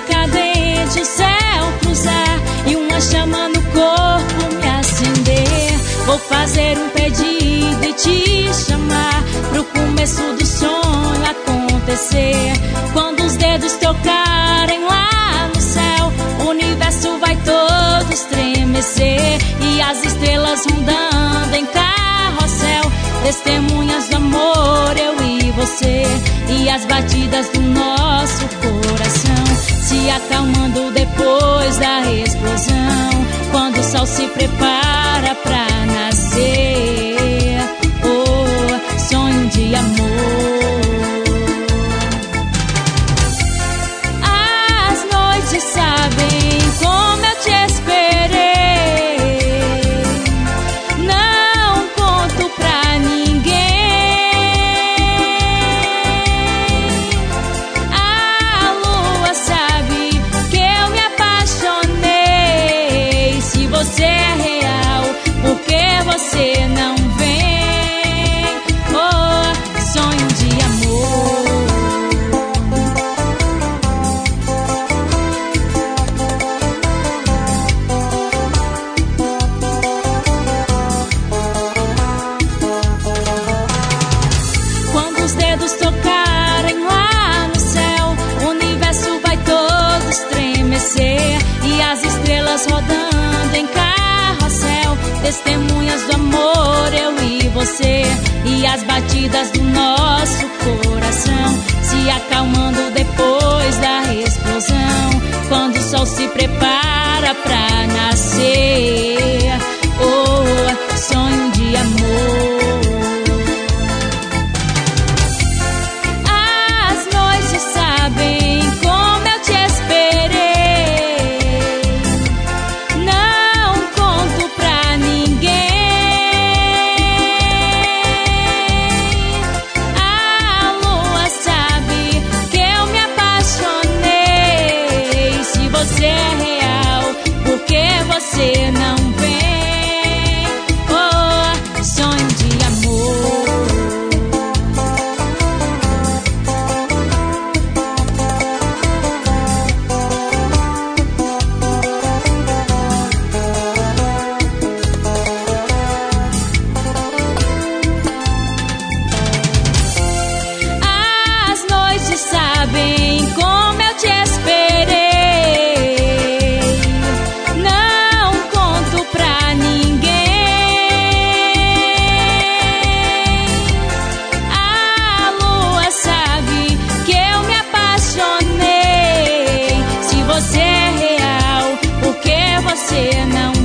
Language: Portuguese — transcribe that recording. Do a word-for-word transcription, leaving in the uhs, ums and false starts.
lua cadente o céu cruzar e uma chama no corpo me acender. Vou fazer um pedido e te chamar pro começo do sonho acontecer. Quando os dedos tocarem lá no céu, o universo vai todo estremecer e as estrelas rondando em carrossel, testemunhas do amor, eu e você. E as batidas do nosso coração se acalmando depois da explosão, quando o sol se prepara pra nascer. Oh, sonho de amor. As noites sabem como eu te esperei, não conto pra ninguém. A lua sabe que eu me apaixonei. Se você é real, por que você não vem? Oh, sonho de amor. Quando os dedos tocarem lá no céu, o universo vai todo estremecer e as estrelas rodando em carrossel, testemunhas do amor, eu e você. E as batidas do nosso coração se acalmando depois da explosão, quando o sol se prepara pra nascer. Oh, sonho de amor. As noites sabem como eu te esperei, não conto pra ninguém. A lua sabe que eu me apaixonei. Se você é real, por que você não vem? Oh, sonho de amor. As noites sabem como eu te esperei, não conto pra ninguém. A lua sabe que eu me apaixonei. Se você é real, por que você não